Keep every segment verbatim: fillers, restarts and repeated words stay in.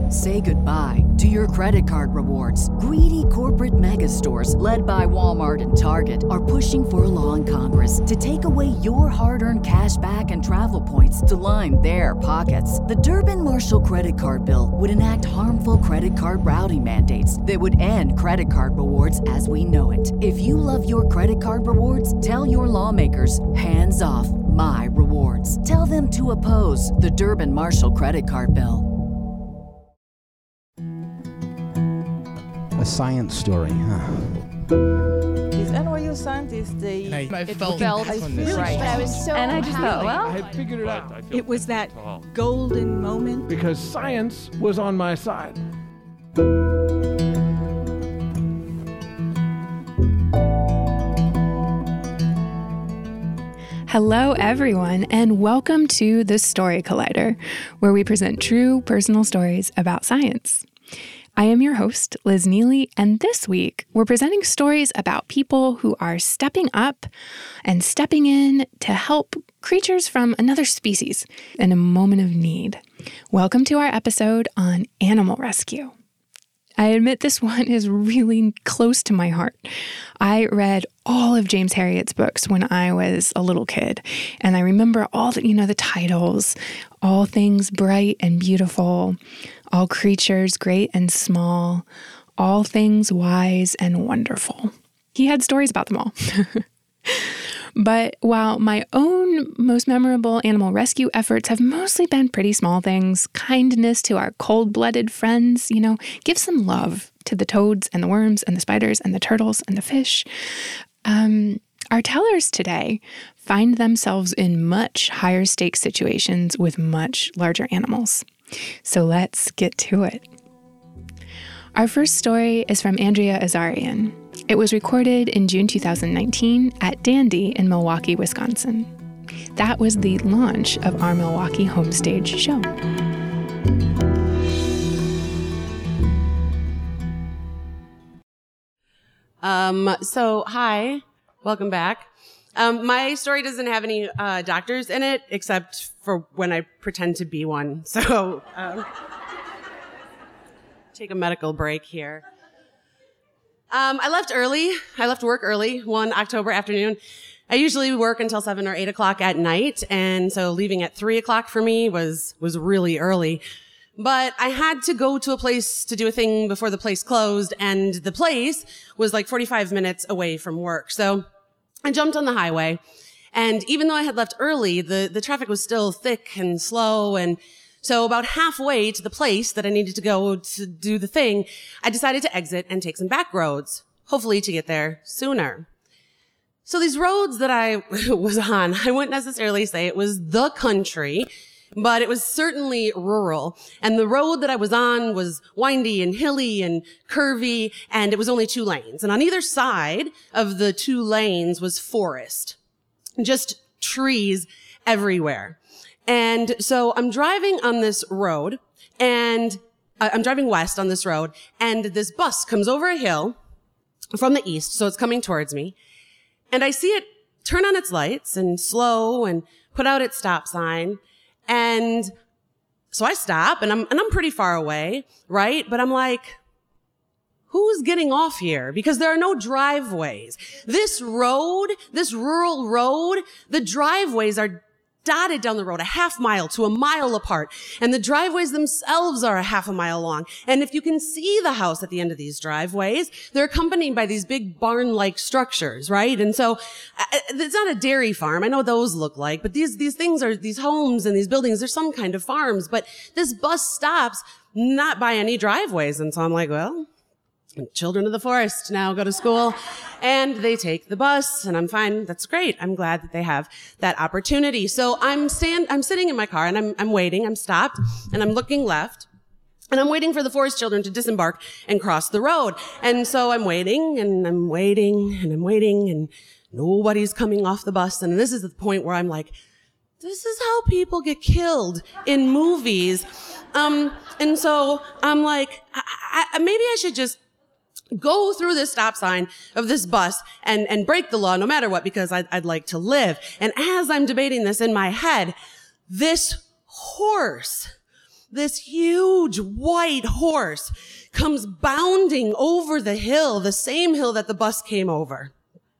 Say goodbye to your credit card rewards. Greedy corporate mega stores, led by Walmart and Target, are pushing for a law in Congress to take away your hard-earned cash back and travel points to line their pockets. The Durbin-Marshall credit card bill would enact harmful credit card routing mandates that would end credit card rewards as we know it. If you love your credit card rewards, tell your lawmakers, hands off my rewards. Tell them to oppose the Durbin-Marshall credit card bill. A science story, huh? These N Y U scientists, they And I, I it felt, felt I really felt right. But I was so And I just thought, well, I had figured it out It was that golden moment. because science was on my side. Hello, everyone, and welcome to The Story Collider, where we present true personal stories about science. I am your host, Liz Neely, and this week we're presenting stories about people who are stepping up and stepping in to help creatures from another species in a moment of need. Welcome to our episode on animal rescue. I admit this one is really close to my heart. I read all of James Herriot's books when I was a little kid, and I remember all the, you know, the titles, All Things Bright and Beautiful, All Creatures Great and Small, All Things Wise and Wonderful. He had stories about them all. But while my own most memorable animal rescue efforts have mostly been pretty small things, kindness to our cold-blooded friends, you know, give some love to the toads and the worms and the spiders and the turtles and the fish. Um, our tellers today find themselves in much higher stakes situations with much larger animals. So let's get to it. Our first story is from Andrea Azarian. It was recorded in June two thousand nineteen at Dandy in Milwaukee, Wisconsin. That was the launch of our Milwaukee Homestage show. Um, so, hi, welcome back. Um, my story doesn't have any uh, doctors in it, except for when I pretend to be one. So, um, take a medical break here. Um, I left early. I left work early one October afternoon. I usually work until seven or eight o'clock at night, and so leaving at three o'clock for me was was really early. But I had to go to a place to do a thing before the place closed, and the place was like forty-five minutes away from work. So I jumped on the highway, and even though I had left early, the, the traffic was still thick and slow, and so about halfway to the place that I needed to go to do the thing, I decided to exit and take some back roads, hopefully to get there sooner. So these roads that I was on, I wouldn't necessarily say it was the country, but it was certainly rural. And the road that I was on was windy and hilly and curvy, and it was only two lanes. And on either side of the two lanes was forest, just trees everywhere. And so I'm driving on this road, and uh, I'm driving west on this road, and this bus comes over a hill from the east, so it's coming towards me. And I see it turn on its lights and slow and put out its stop sign. And so I stop, and I'm, and I'm pretty far away, right? But I'm like, who's getting off here? Because there are no driveways. This road, this rural road, the driveways are dotted down the road a half mile to a mile apart, and the driveways themselves are a half a mile long. And if you can see the house at the end of these driveways, they're accompanied by these big barn-like structures, right? And so uh, it's not a dairy farm. I know what those look like, but these these things are these homes and these buildings. They're some kind of farms. But this bus stops not by any driveways, and so I'm like, well, children of the forest now go to school, and they take the bus, and I'm fine. That's great. I'm glad that they have that opportunity. So I'm stand, I'm sitting in my car, and I'm, I'm waiting. I'm stopped, and I'm looking left, and I'm waiting for the forest children to disembark and cross the road. And so I'm waiting, and I'm waiting, and I'm waiting, and nobody's coming off the bus. And this is the point where I'm like, this is how people get killed in movies. Um, and so I'm like, I, I, maybe I should just go through this stop sign of this bus and, and break the law no matter what, because I'd, I'd like to live. And as I'm debating this in my head, this horse this huge white horse comes bounding over the hill, the same hill that the bus came over.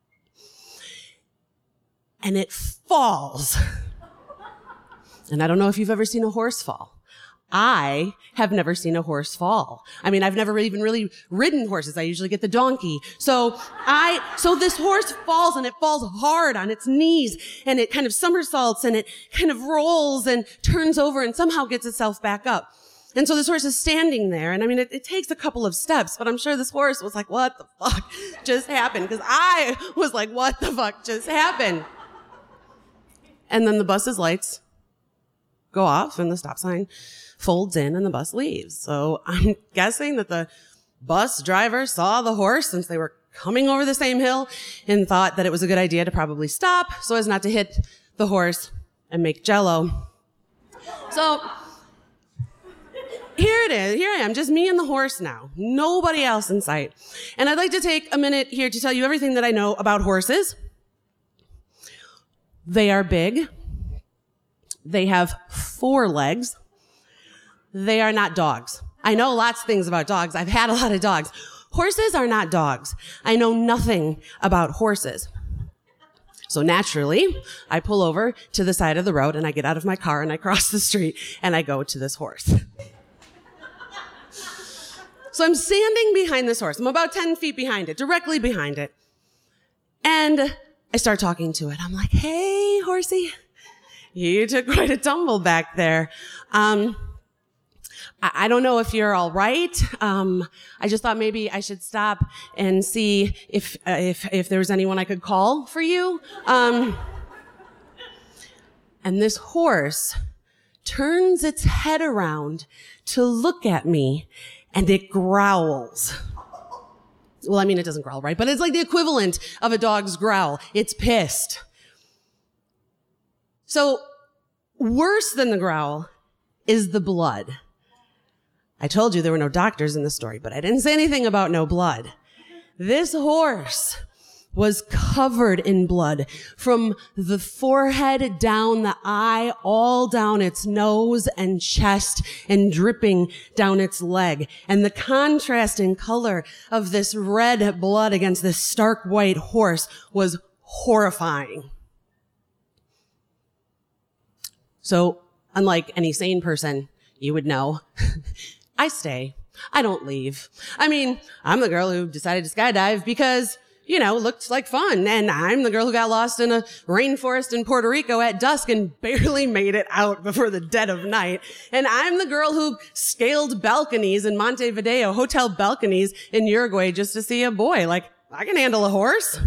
And it falls. And I don't know if you've ever seen a horse fall. I have never seen a horse fall. I mean, I've never even really ridden horses. I usually get the donkey. So I, so this horse falls and it falls hard on its knees and it kind of somersaults and it kind of rolls and turns over and somehow gets itself back up. And so this horse is standing there. And I mean, it, it takes a couple of steps, but I'm sure this horse was like, what the fuck just happened? Because I was like, what the fuck just happened? And then the bus's lights go off and the stop sign folds in and the bus leaves. So I'm guessing that the bus driver saw the horse since they were coming over the same hill and thought that it was a good idea to probably stop so as not to hit the horse and make jello. So here it is. Here I am, just me and the horse now. Nobody else in sight. And I'd like to take a minute here to tell you everything that I know about horses. They are big. They have four legs. They are not dogs. I know lots of things about dogs. I've had a lot of dogs. Horses are not dogs. I know nothing about horses. So naturally, I pull over to the side of the road and I get out of my car and I cross the street and I go to this horse. So I'm standing behind this horse. I'm about ten feet behind it, directly behind it. And I start talking to it. I'm like, hey, horsey, you took quite a tumble back there. Um, I, I don't know if you're all right. Um, I just thought maybe I should stop and see if, uh, if, if there was anyone I could call for you. Um, and this horse turns its head around to look at me and it growls. Well, I mean, it doesn't growl, right? But it's like the equivalent of a dog's growl. It's pissed. So worse than the growl is the blood. I told you there were no doctors in the story, but I didn't say anything about no blood. This horse was covered in blood from the forehead down the eye, all down its nose and chest, and dripping down its leg. And the contrast in color of this red blood against this stark white horse was horrifying. So, unlike any sane person, you would know, I stay. I don't leave. I mean, I'm the girl who decided to skydive because, you know, looked like fun. And I'm the girl who got lost in a rainforest in Puerto Rico at dusk and barely made it out before the dead of night. And I'm the girl who scaled balconies in Montevideo, hotel balconies in Uruguay just to see a boy. Like, I can handle a horse.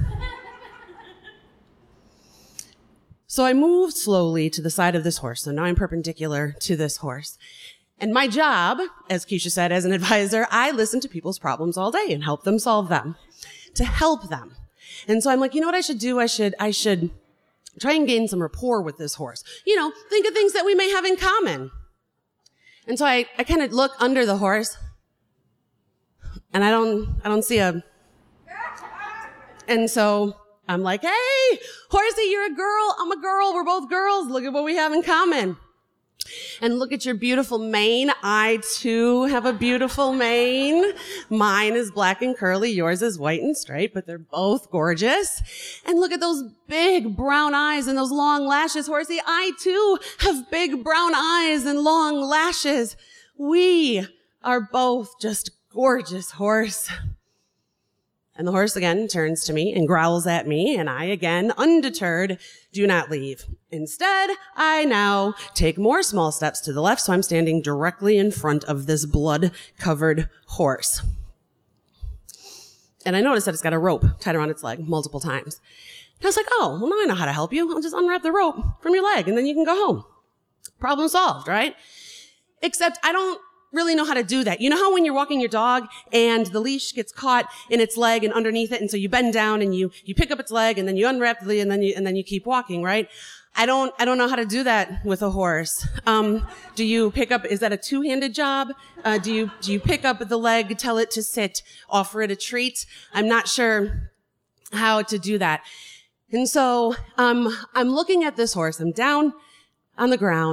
So I moved slowly to the side of this horse. So now I'm perpendicular to this horse. And my job, as Keisha said, as an advisor, I listen to people's problems all day and help them solve them, to help them. And so I'm like, you know what I should do? I should, I should try and gain some rapport with this horse. You know, think of things that we may have in common. And so I, I kind of look under the horse and I don't, I don't see a, and so I'm like, hey, horsey, you're a girl. I'm a girl. We're both girls. Look at what we have in common. And look at your beautiful mane. I, too, have a beautiful mane. Mine is black and curly. Yours is white and straight, but they're both gorgeous. And look at those big brown eyes and those long lashes, horsey. I, too, have big brown eyes and long lashes. We are both just gorgeous, horse. And the horse again turns to me and growls at me, and I again, undeterred, do not leave. Instead, I now take more small steps to the left, so I'm standing directly in front of this blood-covered horse. And I notice that it's got a rope tied around its leg multiple times. And I was like, oh, well, now I know how to help you. I'll just unwrap the rope from your leg, and then you can go home. Problem solved, right? Except I don't really know how to do that. You know how when you're walking your dog and the leash gets caught in its leg and underneath it, and so you bend down and you you pick up its leg and then you unwrap the leash and then you and then you keep walking, right? I don't I don't know how to do that with a horse. Um, do you pick up? Is that a two-handed job? Uh, do you do you pick up the leg, tell it to sit, offer it a treat? I'm not sure how to do that. And so um, I'm looking at this horse. I'm down on the ground.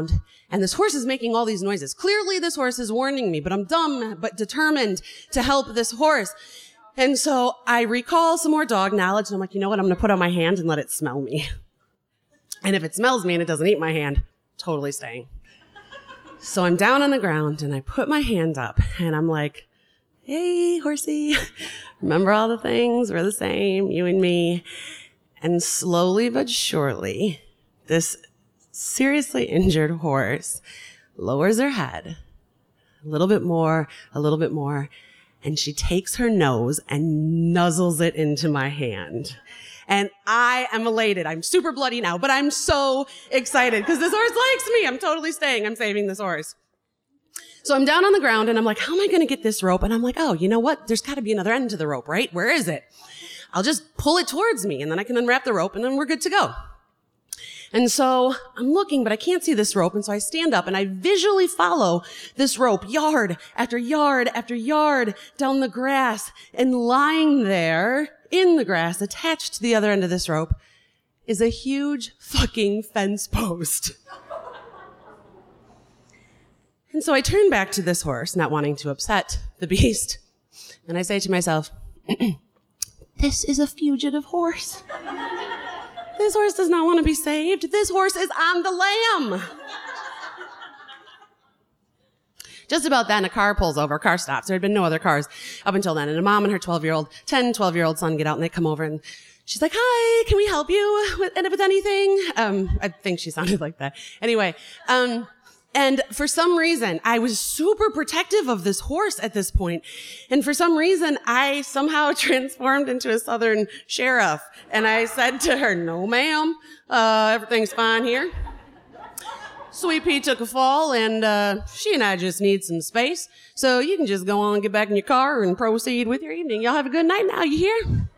And this horse is making all these noises. Clearly this horse is warning me, but I'm dumb but determined to help this horse. And so I recall some more dog knowledge, and I'm like, you know what? I'm going to put on my hand and let it smell me. And if it smells me and it doesn't eat my hand, totally staying. So I'm down on the ground, and I put my hand up, and I'm like, hey, horsey, remember all the things? We're the same, you and me. And slowly but surely, this seriously injured horse lowers her head a little bit more, a little bit more, and she takes her nose and nuzzles it into my hand. And I am elated. I'm super bloody now, but I'm so excited because this horse likes me. I'm totally staying. I'm saving this horse. So I'm down on the ground and I'm like, how am I going to get this rope? And I'm like, oh, you know what? There's got to be another end to the rope, right? Where is it? I'll just pull it towards me and then I can unwrap the rope and then we're good to go. And so I'm looking, but I can't see this rope. And so I stand up and I visually follow this rope yard after yard after yard down the grass. And lying there in the grass, attached to the other end of this rope, is a huge fucking fence post. And so I turn back to this horse, not wanting to upset the beast. And I say to myself, this is a fugitive horse. This horse does not want to be saved. This horse is on the lam. Just about then, a car pulls over, a car stops. There had been no other cars up until then. And a mom and her twelve-year-old, ten, twelve-year-old son get out and they come over and she's like, hi, can we help you with, with anything? Um, I think she sounded like that. Anyway, um, and for some reason, I was super protective of this horse at this point. And for some reason, I somehow transformed into a Southern sheriff. And I said to her, no, ma'am, uh, everything's fine here. Sweet Pea took a fall, and uh, she and I just need some space. So you can just go on and get back in your car and proceed with your evening. Y'all have a good night now, you hear?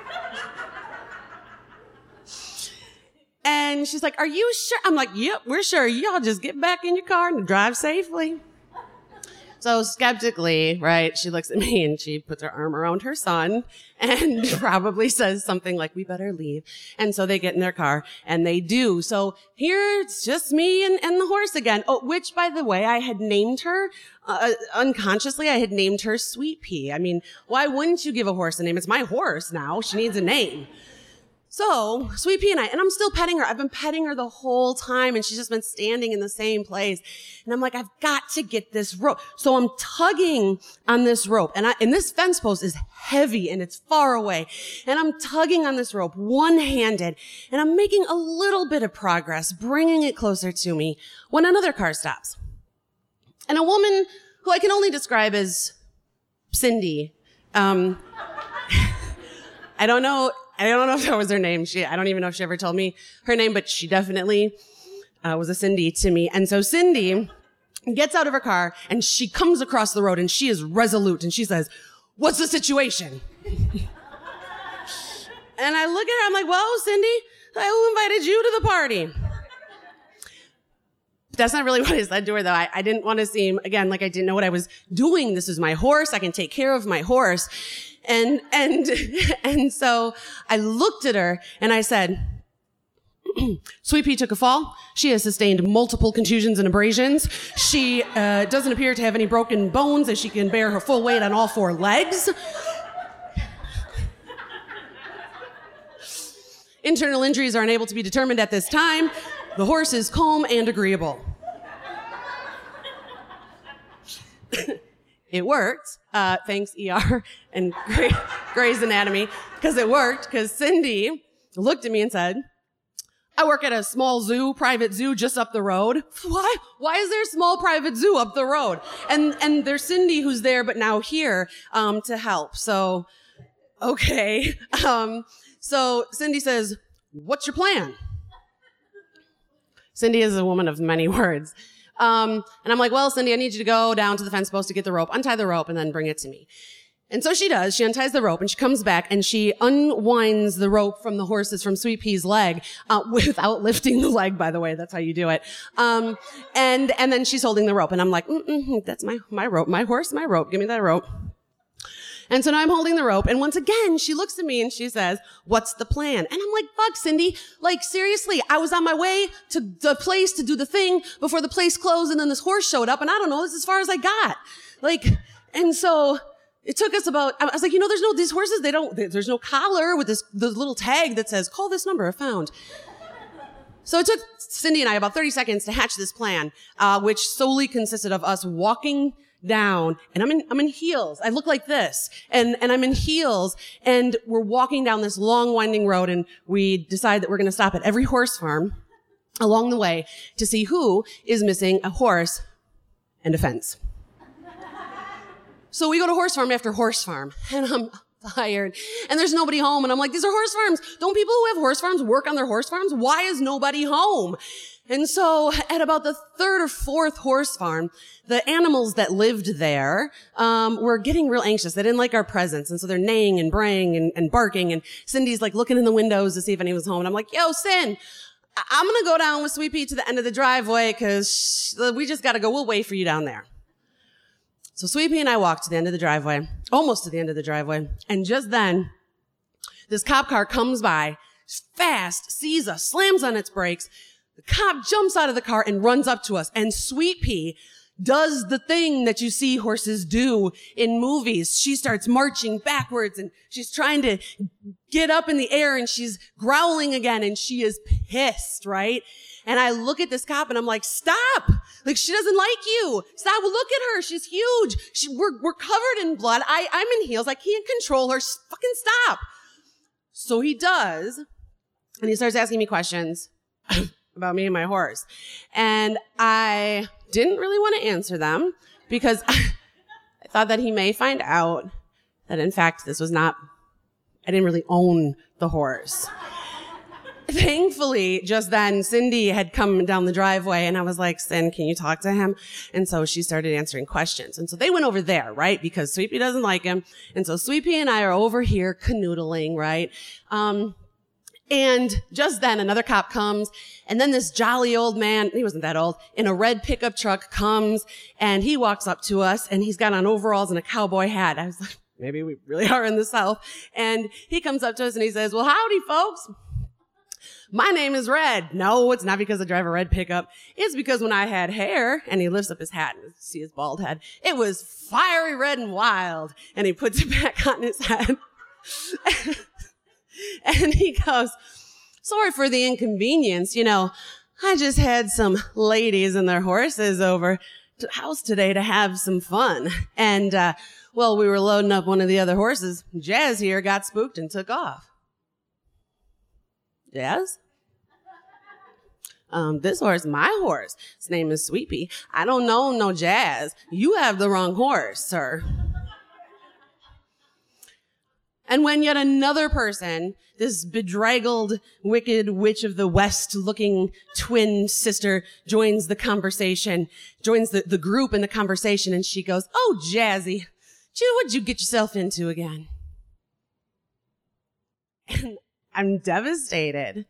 And she's like, are you sure? I'm like, yep, we're sure. Y'all just get back in your car and drive safely. So skeptically, right, she looks at me and she puts her arm around her son and probably says something like, we better leave. And so they get in their car and they do. So here it's just me and, and the horse again. Oh, which, by the way, I had named her, uh, unconsciously, I had named her Sweet Pea. I mean, why wouldn't you give a horse a name? It's my horse now. She needs a name. So, Sweet Pea and I, and I'm still petting her. I've been petting her the whole time, and she's just been standing in the same place. And I'm like, I've got to get this rope. So I'm tugging on this rope, and I, and this fence post is heavy, and it's far away. And I'm tugging on this rope, one-handed, and I'm making a little bit of progress, bringing it closer to me, when another car stops. And a woman who I can only describe as Cindy, um, I don't know... I don't know if that was her name. She, I don't even know if she ever told me her name, but she definitely uh, was a Cindy to me. And so Cindy gets out of her car and she comes across the road and she is resolute and she says, what's the situation? And I look at her, I'm like, well, Cindy, who invited you to the party? That's not really what I said to her, though. I, I didn't want to seem, again, like I didn't know what I was doing. This is my horse. I can take care of my horse. And, and, and so I looked at her and I said, Sweet Pea took a fall. She has sustained multiple contusions and abrasions. She uh, doesn't appear to have any broken bones as she can bear her full weight on all four legs. Internal injuries are unable to be determined at this time. The horse is calm and agreeable. It worked. Uh, thanks, E R and Grey, Grey's Anatomy, because it worked, because Cindy looked at me and said, I work at a small zoo, private zoo just up the road. Why? Why is there a small private zoo up the road? And and there's Cindy who's there, but now here um, to help. So, okay. Um, so Cindy says, what's your plan? Cindy is a woman of many words. Um, and I'm like, well, Cindy, I need you to go down to the fence post to get the rope, untie the rope, and then bring it to me. And so she does. She unties the rope, and she comes back, and she unwinds the rope from the horse's, from Sweet Pea's leg, uh, without lifting the leg, by the way. That's how you do it. Um, and, and then she's holding the rope, and I'm like, mm-mm, that's my, my rope, my horse, my rope. Give me that rope. And so now I'm holding the rope. And once again, she looks at me and she says, what's the plan? And I'm like, fuck, Cindy. Like, seriously, I was on my way to the place to do the thing before the place closed. And then this horse showed up. And I don't know, this is as far as I got. Like, and so it took us about, I was like, you know, there's no, these horses, they don't, there's no collar with this, the little tag that says, call this number if found. So it took Cindy and I about thirty seconds to hatch this plan, uh, which solely consisted of us walking down, and I'm in, I'm in heels. I look like this, and, and I'm in heels, and we're walking down this long winding road, and we decide that we're going to stop at every horse farm along the way to see who is missing a horse and a fence. So we go to horse farm after horse farm, and I'm tired, and there's nobody home, and I'm like, these are horse farms. Don't people who have horse farms work on their horse farms? Why is nobody home? And so at about the third or fourth horse farm, the animals that lived there um were getting real anxious. They didn't like our presence, and so they're neighing and braying and, and barking, and Cindy's like looking in the windows to see if anyone's home, and I'm like, yo, Cin, I- I'm gonna go down with Sweet Pea to the end of the driveway because we just gotta go. We'll wait for you down there. So Sweet Pea and I walked to the end of the driveway, almost to the end of the driveway, and just then, this cop car comes by, fast, sees us, slams on its brakes. The cop jumps out of the car and runs up to us, and Sweet Pea does the thing that you see horses do in movies. She starts marching backwards, and she's trying to get up in the air, and she's growling again, and she is pissed, right? And I look at this cop, and I'm like, stop! Like, she doesn't like you. Stop, look at her. She's huge. She, we're, we're covered in blood. I, I'm in heels. I can't control her. Fucking stop. So he does, and he starts asking me questions about me and my horse. And I didn't really want to answer them because I thought that he may find out that, in fact, this was not, I didn't really own the horse. Thankfully, just then, Cindy had come down the driveway, and I was like, Cin, can you talk to him? And so she started answering questions. And so they went over there, right? Because Sweet Pea doesn't like him. And so Sweet Pea and I are over here canoodling, right? Um, And just then another cop comes, and then this jolly old man, he wasn't that old, in a red pickup truck comes, and he walks up to us, and he's got on overalls and a cowboy hat. I was like, maybe we really are in the South. And he comes up to us and he says, well, howdy, folks. My name is Red. No, it's not because I drive a red pickup. It's because when I had hair, and he lifts up his hat and you see his bald head, it was fiery red and wild. And he puts it back on his head. And he goes, sorry for the inconvenience. You know, I just had some ladies and their horses over to the house today to have some fun. And, uh, well, we were loading up one of the other horses. Jazz here got spooked and took off. Jazz? Um, this horse, my horse. His name is Sweet Pea. I don't know no Jazz. You have the wrong horse, sir. And when yet another person, this bedraggled, wicked witch of the West looking twin sister, joins the conversation, joins the, the group in the conversation, and she goes, oh, Jazzy, what'd you get yourself into again? And I'm devastated.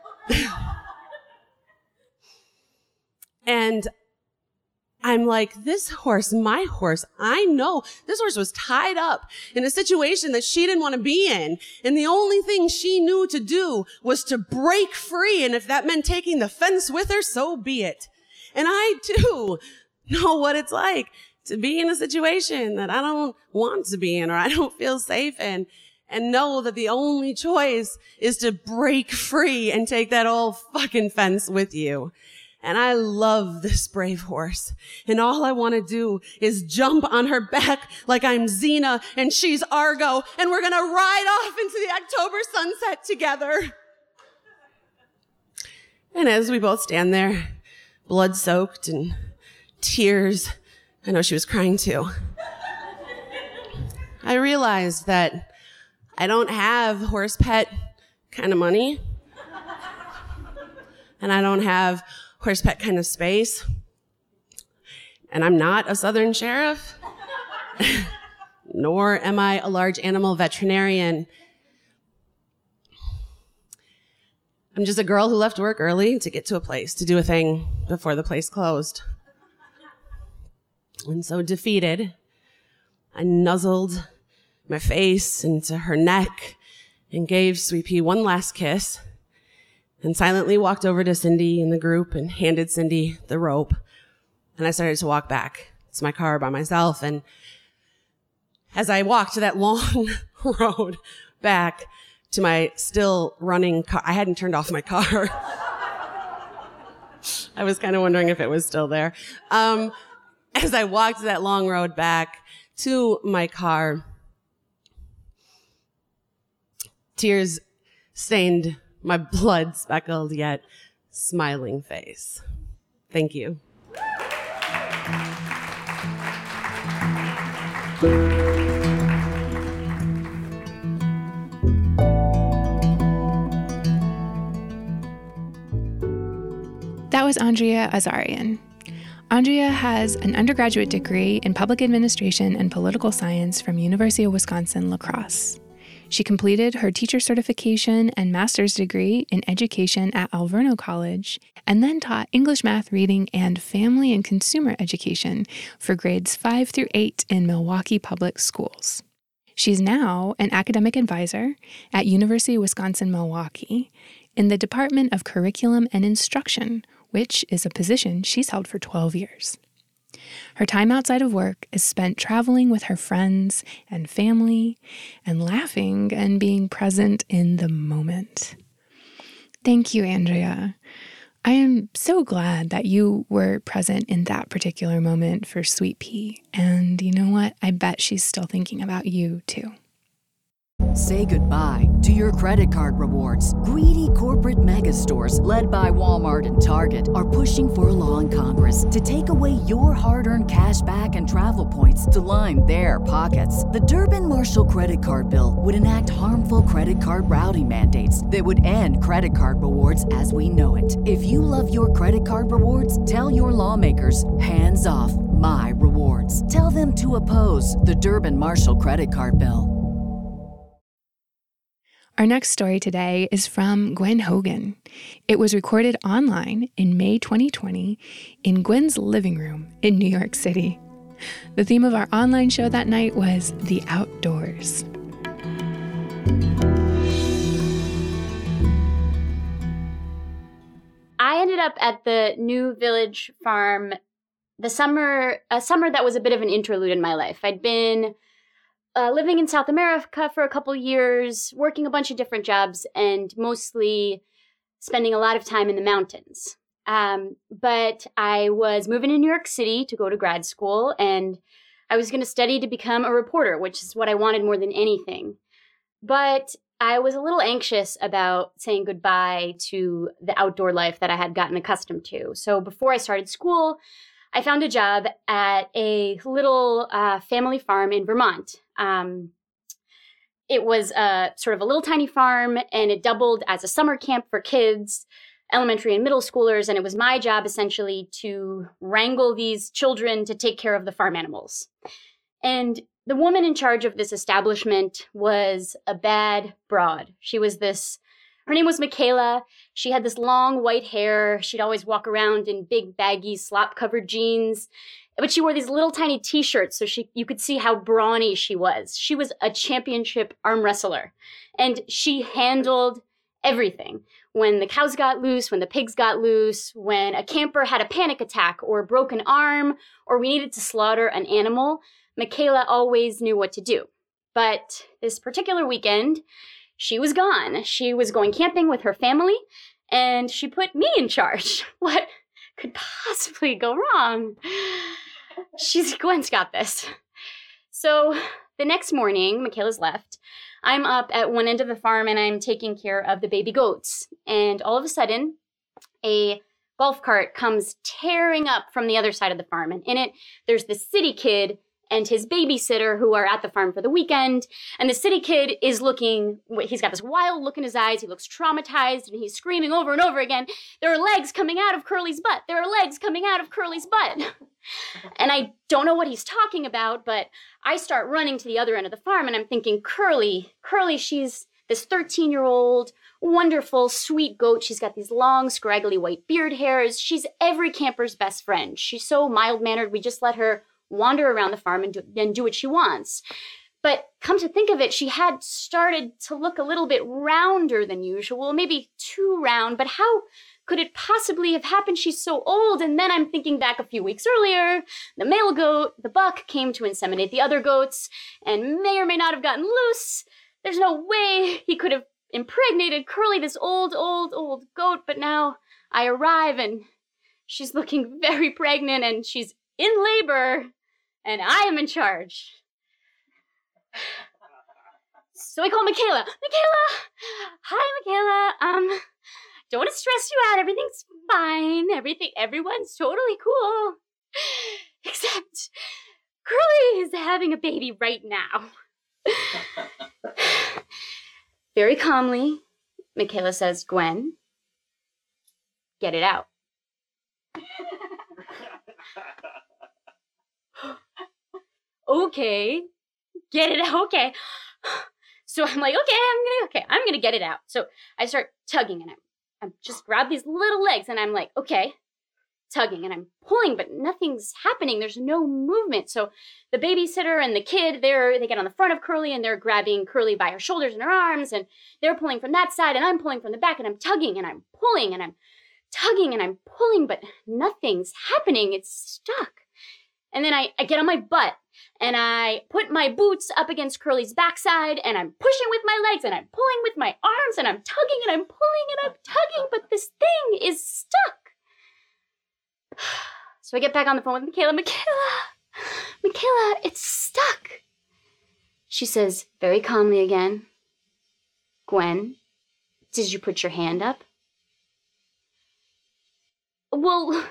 And I'm like, this horse, my horse, I know this horse was tied up in a situation that she didn't want to be in. And the only thing she knew to do was to break free. And if that meant taking the fence with her, so be it. And I too know what it's like to be in a situation that I don't want to be in or I don't feel safe in. And know that the only choice is to break free and take that old fucking fence with you. And I love this brave horse. And all I want to do is jump on her back like I'm Xena and she's Argo. And we're going to ride off into the October sunset together. And as we both stand there, blood-soaked and tears, I know she was crying too, I realized that I don't have horse pet kind of money. And I don't have horse pet kind of space. And I'm not a Southern sheriff. Nor am I a large animal veterinarian. I'm just a girl who left work early to get to a place, to do a thing before the place closed. And so defeated, I nuzzled my face and to her neck and gave Sweet Pea one last kiss and silently walked over to Cindy in the group and handed Cindy the rope. And I started to walk back to my car by myself. And as I walked that long road back to my still running car, I hadn't turned off my car. I was kind of wondering if it was still there. Um, as I walked that long road back to my car, tears stained my blood-speckled yet smiling face. Thank you. That was Andrea Azarian. Andrea has an undergraduate degree in public administration and political science from University of Wisconsin-La Crosse. She completed her teacher certification and master's degree in education at Alverno College, and then taught English, math, reading, and family and consumer education for grades five through eight in Milwaukee Public Schools. She's now an academic advisor at University of Wisconsin-Milwaukee in the Department of Curriculum and Instruction, which is a position she's held for twelve years. Her time outside of work is spent traveling with her friends and family and laughing and being present in the moment. Thank you, Andrea. I am so glad that you were present in that particular moment for Sweet Pea. And you know what? I bet she's still thinking about you, too. Say goodbye to your credit card rewards. Greedy corporate mega stores, led by Walmart and Target, are pushing for a law in Congress to take away your hard-earned cash back and travel points to line their pockets. The Durbin-Marshall credit card bill would enact harmful credit card routing mandates that would end credit card rewards as we know it. If you love your credit card rewards, tell your lawmakers, hands off my rewards. Tell them to oppose the Durbin-Marshall credit card bill. Our next story today is from Gwen Hogan. It was recorded online in May twenty twenty in Gwen's living room in New York City. The theme of our online show that night was the outdoors. I ended up at the New Village Farm the summer, a summer that was a bit of an interlude in my life. I'd been Uh, living in South America for a couple years, working a bunch of different jobs, and mostly spending a lot of time in the mountains. Um, but I was moving to New York City to go to grad school, and I was going to study to become a reporter, which is what I wanted more than anything. But I was a little anxious about saying goodbye to the outdoor life that I had gotten accustomed to. So before I started school, I found a job at a little uh, family farm in Vermont. Um, it was a sort of a little tiny farm, and it doubled as a summer camp for kids, elementary and middle schoolers. And it was my job essentially to wrangle these children to take care of the farm animals. And the woman in charge of this establishment was a bad broad. She was this, her name was Michaela. She had this long white hair. She'd always walk around in big baggy slop-covered jeans. But she wore these little tiny t-shirts so she you could see how brawny she was. She was a championship arm wrestler. And she handled everything. When the cows got loose, when the pigs got loose, when a camper had a panic attack or a broken arm, or we needed to slaughter an animal, Michaela always knew what to do. But this particular weekend, she was gone. She was going camping with her family, and she put me in charge. What could possibly go wrong? She's Gwen's got this. So the next morning, Michaela's left. I'm up at one end of the farm and I'm taking care of the baby goats. And all of a sudden, a golf cart comes tearing up from the other side of the farm. And in it, there's this city kid and his babysitter who are at the farm for the weekend. And the city kid is looking, he's got this wild look in his eyes. He looks traumatized and he's screaming over and over again, "There are legs coming out of Curly's butt. There are legs coming out of Curly's butt." And I don't know what he's talking about, but I start running to the other end of the farm and I'm thinking, Curly, Curly, she's this thirteen-year-old, wonderful, sweet goat. She's got these long, scraggly white beard hairs. She's every camper's best friend. She's so mild-mannered, we just let her wander around the farm and do, and do what she wants. But come to think of it, she had started to look a little bit rounder than usual, maybe too round. But how could it possibly have happened? She's so old. And then I'm thinking back a few weeks earlier, the male goat, the buck, came to inseminate the other goats and may or may not have gotten loose. There's no way he could have impregnated Curly, this old, old, old goat. But now I arrive and she's looking very pregnant and she's in labor and I am in charge. So I call Michaela. Michaela! Hi, Michaela. Um, don't want to stress you out. Everything's fine. Everything, everyone's totally cool. Except Curly is having a baby right now. Very calmly, Michaela says, Gwen, get it out. Okay. Get it out, okay. So I'm like, okay, I'm gonna, okay, I'm gonna get it out. So I start tugging and I'm, I'm just grab these little legs and I'm like, okay, tugging and I'm pulling, but nothing's happening. There's no movement. So the babysitter and the kid, they're, they get on the front of Curly and they're grabbing Curly by her shoulders and her arms and they're pulling from that side and I'm pulling from the back and I'm tugging and I'm pulling and I'm tugging and I'm pulling, but nothing's happening. It's stuck. And then I, I get on my butt and I put my boots up against Curly's backside and I'm pushing with my legs and I'm pulling with my arms and I'm tugging and I'm pulling and I'm tugging, but this thing is stuck. So I get back on the phone with Michaela. Michaela, Michaela, it's stuck. She says very calmly again, Gwen, did you put your hand up? Well,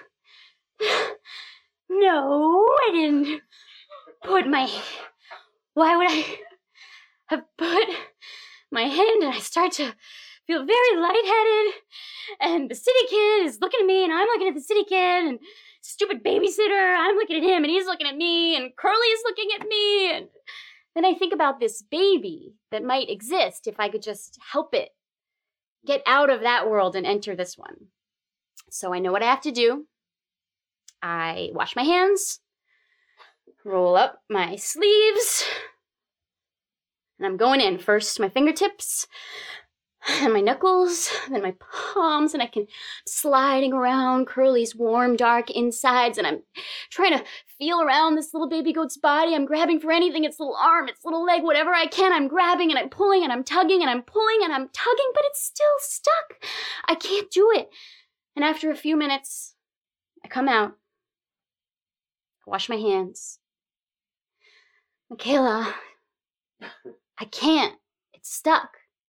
no, I didn't put my, why would I have put my hand? And I start to feel very lightheaded. And the city kid is looking at me and I'm looking at the city kid and stupid babysitter, I'm looking at him and he's looking at me and Curly is looking at me. And then I think about this baby that might exist if I could just help it get out of that world and enter this one. So I know what I have to do. I wash my hands, roll up my sleeves, and I'm going in. First my fingertips, and my knuckles, then my palms, and I can sliding around Curly's warm, dark insides, and I'm trying to feel around this little baby goat's body. I'm grabbing for anything, its little arm, its little leg, whatever I can. I'm grabbing and I'm pulling and I'm tugging and I'm pulling and I'm tugging, but it's still stuck. I can't do it. And after a few minutes, I come out, I wash my hands. Michaela, I can't. It's stuck.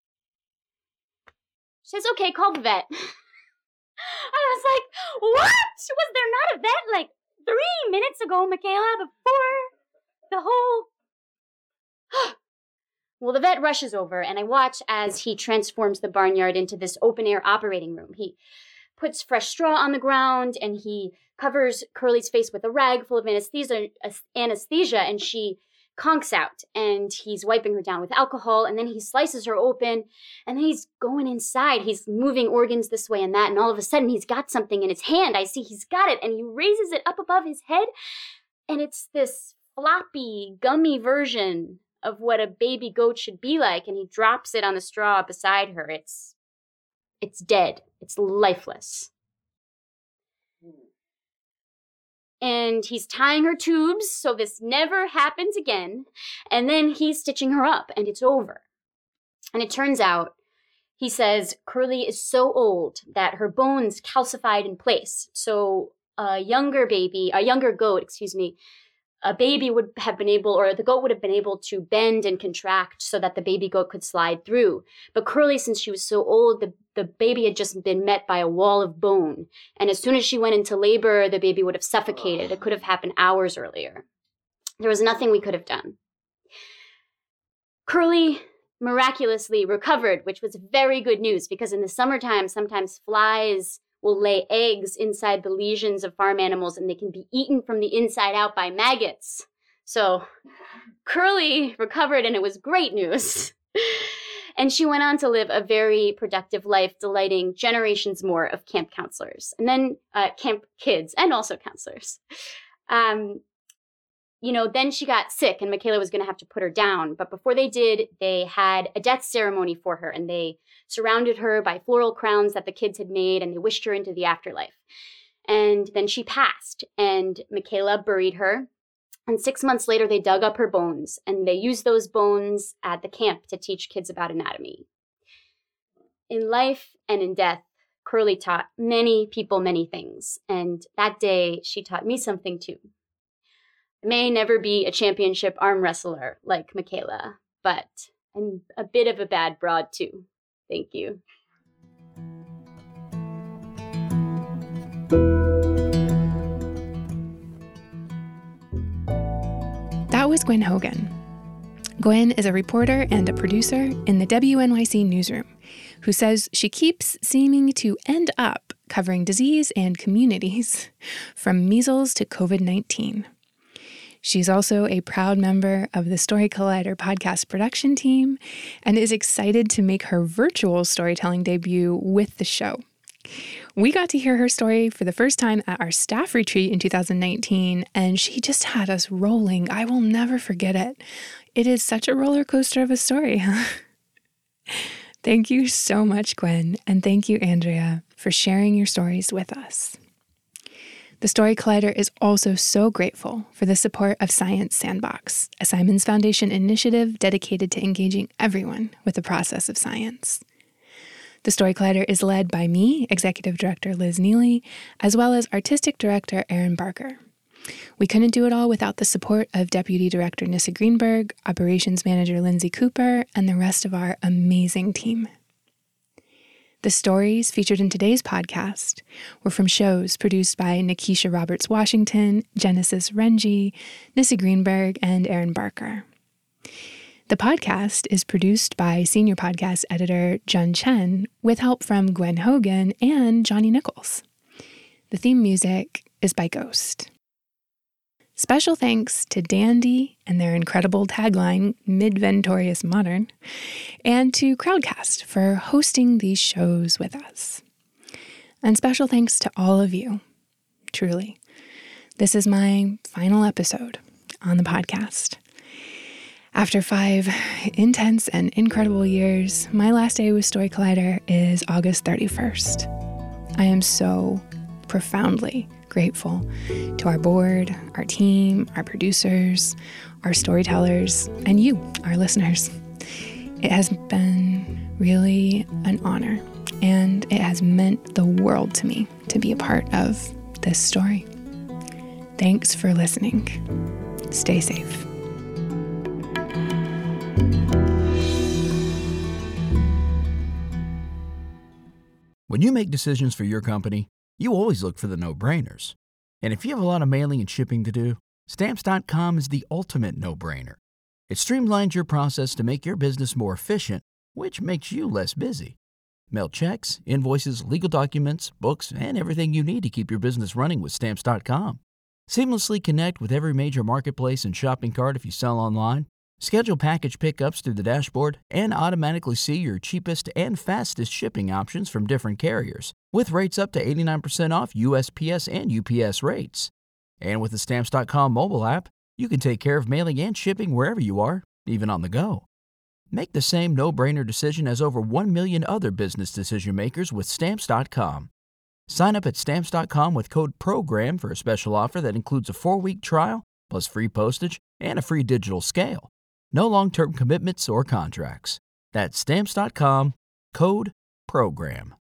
She says, okay, call the vet. I was like, what? Was there not a vet like three minutes ago, Michaela, before the whole... Well, the vet rushes over, and I watch as he transforms the barnyard into this open-air operating room. He puts fresh straw on the ground, and he covers Curly's face with a rag full of anesthesia, anesthesia, and she conks out, and he's wiping her down with alcohol, and then he slices her open, and then he's going inside. He's moving organs this way and that, and all of a sudden he's got something in his hand. I see he's got it, and he raises it up above his head, and it's this floppy, gummy version of what a baby goat should be like, and he drops it on the straw beside her. It's It's dead. It's lifeless. And he's tying her tubes so this never happens again. And then he's stitching her up and it's over. And it turns out, he says, Curly is so old that her bones calcified in place. So a younger baby, a younger goat, excuse me, a baby would have been able, or the goat would have been able to bend and contract so that the baby goat could slide through. But Curly, since she was so old, the, the baby had just been met by a wall of bone. And as soon as she went into labor, the baby would have suffocated. It could have happened hours earlier. There was nothing we could have done. Curly miraculously recovered, which was very good news because in the summertime, sometimes flies will lay eggs inside the lesions of farm animals and they can be eaten from the inside out by maggots. So Curly recovered and it was great news. And she went on to live a very productive life, delighting generations more of camp counselors and then uh, camp kids and also counselors. Um, you know, then she got sick and Michaela was going to have to put her down. But before they did, they had a death ceremony for her and they surrounded her by floral crowns that the kids had made and they wished her into the afterlife. And then she passed and Michaela buried her. And six months later, they dug up her bones and they used those bones at the camp to teach kids about anatomy. In life and in death, Curly taught many people many things. And that day, she taught me something too. I may never be a championship arm wrestler like Michaela, but I'm a bit of a bad broad too. Thank you. That was Gwen Hogan. Gwen is a reporter and a producer in the W N Y C newsroom who says she keeps seeming to end up covering disease and communities from measles to covid nineteen. She's also a proud member of the Story Collider podcast production team and is excited to make her virtual storytelling debut with the show. We got to hear her story for the first time at our staff retreat in two thousand nineteen, and she just had us rolling. I will never forget it. It is such a roller coaster of a story. Thank you so much, Gwen, and thank you, Andrea, for sharing your stories with us. The Story Collider is also so grateful for the support of Science Sandbox, a Simons Foundation initiative dedicated to engaging everyone with the process of science. The Story Collider is led by me, Executive Director Liz Neely, as well as Artistic Director Erin Barker. We couldn't do it all without the support of Deputy Director Nissa Greenberg, Operations Manager Lindsay Cooper, and the rest of our amazing team. The stories featured in today's podcast were from shows produced by Nikisha Roberts-Washington, Genesis Renji, Nissa Greenberg, and Erin Barker. The podcast is produced by senior podcast editor Jun Chen with help from Gwen Hogan and Johnny Nichols. The theme music is by Ghost. Special thanks to Dandy and their incredible tagline, Mid-Ventorious Modern, and to Crowdcast for hosting these shows with us. And special thanks to all of you, truly. This is my final episode on the podcast. After five intense and incredible years, my last day with Story Collider is August thirty-first. I am so profoundly grateful to our board, our team, our producers, our storytellers, and you, our listeners. It has been really an honor, and it has meant the world to me to be a part of this story. Thanks for listening. Stay safe. When you make decisions for your company, you always look for the no-brainers. And if you have a lot of mailing and shipping to do, Stamps dot com is the ultimate no-brainer. It streamlines your process to make your business more efficient, which makes you less busy. Mail checks, invoices, legal documents, books, and everything you need to keep your business running with Stamps dot com. Seamlessly connect with every major marketplace and shopping cart if you sell online. Schedule package pickups through the dashboard and automatically see your cheapest and fastest shipping options from different carriers, with rates up to eighty-nine percent off U S P S and U P S rates. And with the Stamps dot com mobile app, you can take care of mailing and shipping wherever you are, even on the go. Make the same no-brainer decision as over one million other business decision makers with Stamps dot com. Sign up at Stamps dot com with code PROGRAM for a special offer that includes a four-week trial, plus free postage and a free digital scale. No long-term commitments or contracts. That's Stamps dot com, code PROGRAM.